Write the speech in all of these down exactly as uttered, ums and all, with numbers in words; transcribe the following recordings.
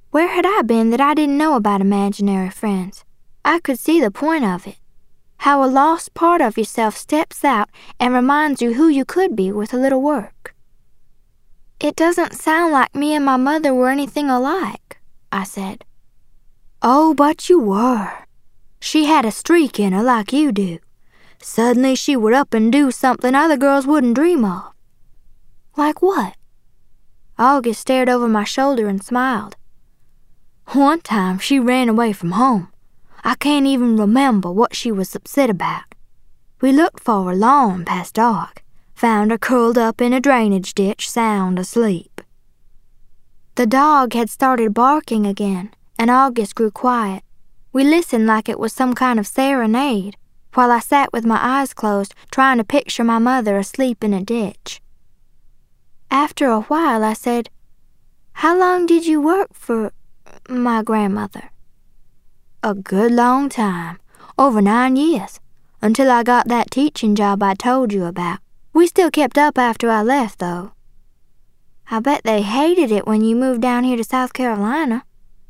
Where had I been that I didn't know about imaginary friends? I could see the point of it. How a lost part of yourself steps out and reminds you who you could be with a little work. "It doesn't sound like me and my mother were anything alike," I said. "Oh, but you were. She had a streak in her like you do. Suddenly she would up and do something other girls wouldn't dream of." "Like what?" August stared over my shoulder and smiled. "One time she ran away from home. I can't even remember what she was upset about. We looked for her long past dark, found her curled up in a drainage ditch, sound asleep." The dog had started barking again, and August grew quiet. We listened like it was some kind of serenade, while I sat with my eyes closed, trying to picture my mother asleep in a ditch. After a while, I said, "How long did you work for my grandmother?" "A good long time, over nine years, until I got that teaching job I told you about. We still kept up after I left, though." "I bet they hated it when you moved down here to South Carolina."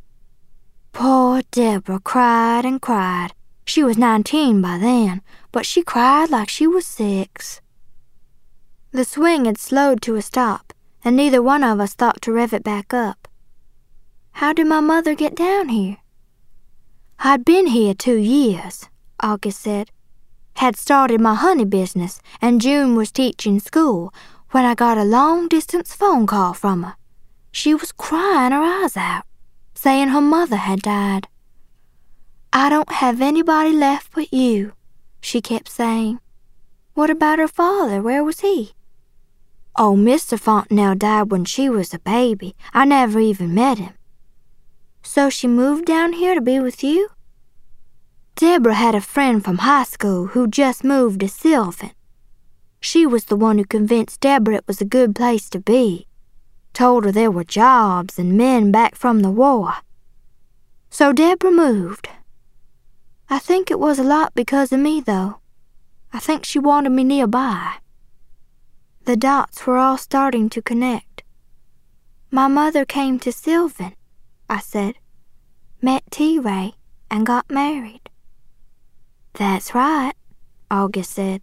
Poor Deborah cried and cried. She was nineteen by then, but she cried like she was six. The swing had slowed to a stop, and neither one of us thought to rev it back up. "How did my mother get down here?" "I'd been here two years, August said. Had started my honey business, and June was teaching school, when I got a long-distance phone call from her. She was crying her eyes out, saying her mother had died. 'I don't have anybody left but you,' she kept saying. 'What about her father? Where was he?' 'Oh, Mister Fontenelle died when she was a baby. I never even met him.' 'So she moved down here to be with you?' Deborah had a friend from high school who just moved to Sylvan. She was the one who convinced Deborah it was a good place to be. Told her there were jobs and men back from the war. So Deborah moved. I think it was a lot because of me, though. I think she wanted me nearby." The dots were all starting to connect. "My mother came to Sylvan," I said, "met T-Ray, and got married." "That's right," August said.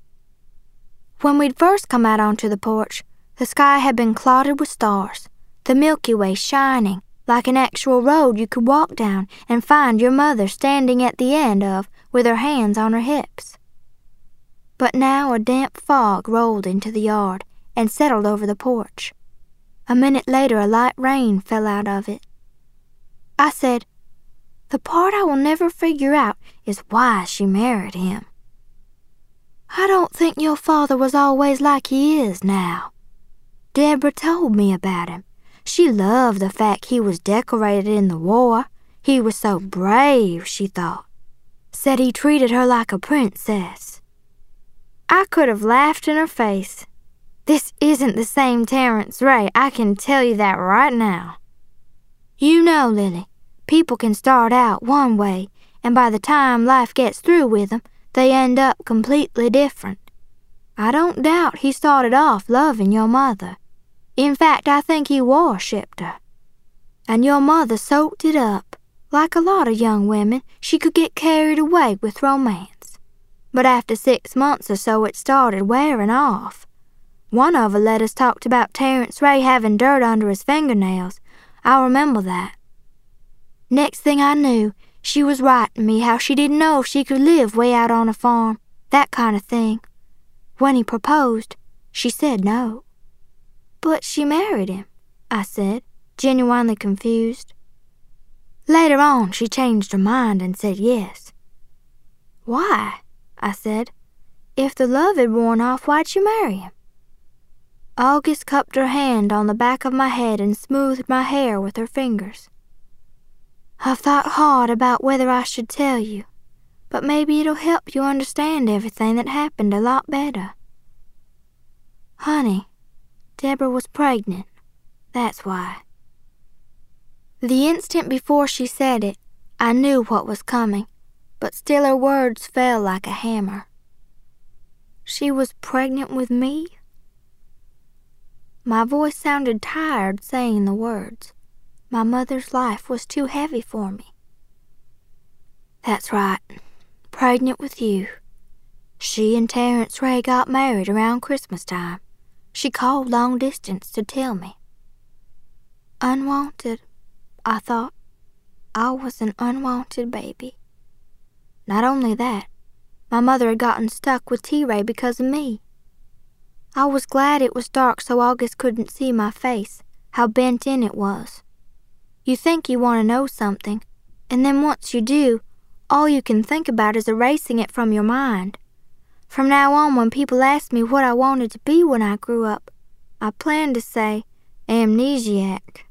When we'd first come out onto the porch, the sky had been clotted with stars, the Milky Way shining like an actual road you could walk down and find your mother standing at the end of with her hands on her hips. But now a damp fog rolled into the yard and settled over the porch. A minute later a light rain fell out of it. I said, "The part I will never figure out is why she married him." "I don't think your father was always like he is now. Deborah told me about him. She loved the fact he was decorated in the war. He was so brave, she thought. Said he treated her like a princess." I could have laughed in her face. This isn't the same Terrence Ray, I can tell you that right now. You know, Lily, people can start out one way, and by the time life gets through with them, they end up completely different. I don't doubt he started off loving your mother. In fact, I think he worshipped her. And your mother soaked it up. Like a lot of young women, she could get carried away with romance. But after six months or so, it started wearing off. One of her letters talked about Terrence Ray having dirt under his fingernails. I remember that. Next thing I knew, she was writing me how she didn't know if she could live way out on a farm, that kind of thing. When he proposed, she said no. "But she married him," I said, genuinely confused. Later on, she changed her mind and said yes. "Why?" I said. "If the love had worn off, why'd she marry him?" August cupped her hand on the back of my head and smoothed my hair with her fingers. "I've thought hard about whether I should tell you, but maybe it'll help you understand everything that happened a lot better. Honey, Deborah was pregnant. That's why." The instant before she said it, I knew what was coming, but still her words fell like a hammer. She was pregnant with me? My voice sounded tired saying the words. My mother's life was too heavy for me. That's right, pregnant with you. She and Terrence Ray got married around Christmas time. She called long distance to tell me. Unwanted, I thought. I was an unwanted baby. Not only that, my mother had gotten stuck with T-Ray because of me. I was glad it was dark so August couldn't see my face, how bent in it was. You think you want to know something, and then once you do, all you can think about is erasing it from your mind. From now on, when people ask me what I wanted to be when I grew up, I plan to say amnesiac.